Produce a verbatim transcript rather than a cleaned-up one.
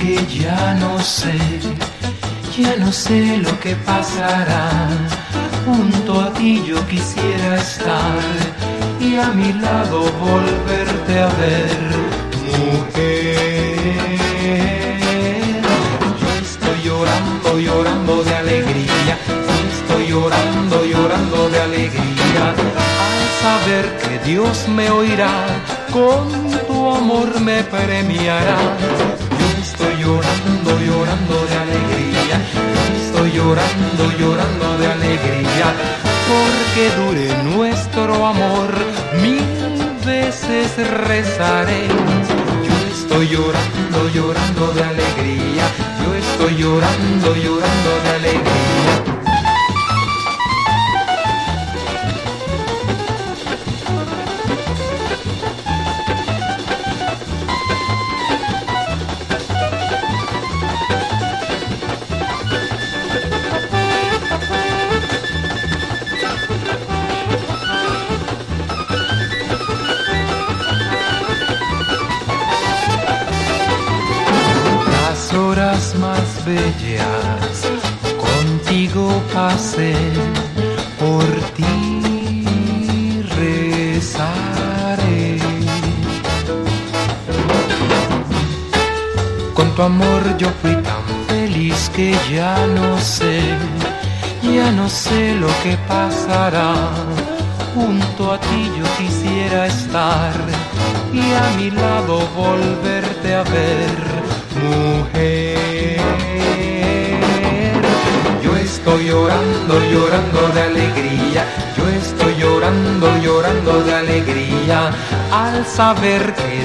que ya no sé, ya no sé lo que pasará. Junto a ti yo quisiera estar y a mi lado volverte a ver, mujer. Yo estoy llorando, llorando de alegría, estoy llorando, llorando de alegría, al saber que Dios me oirá, con tu amor me premiará. Yo estoy llorando, llorando de alegría, estoy llorando, llorando de alegría, porque dure nuestro amor, mil veces rezaré. Yo estoy llorando, llorando de alegría, yo estoy llorando, llorando de alegría. Las horas más bellas contigo pasé, por ti rezaré. Con tu amor yo fui tan feliz que ya no sé, ya no sé lo que pasará. Junto a ti yo quisiera estar y a mi lado volverte a ver, mujer. Yo estoy llorando, llorando de alegría, yo estoy llorando, llorando de alegría, al saber que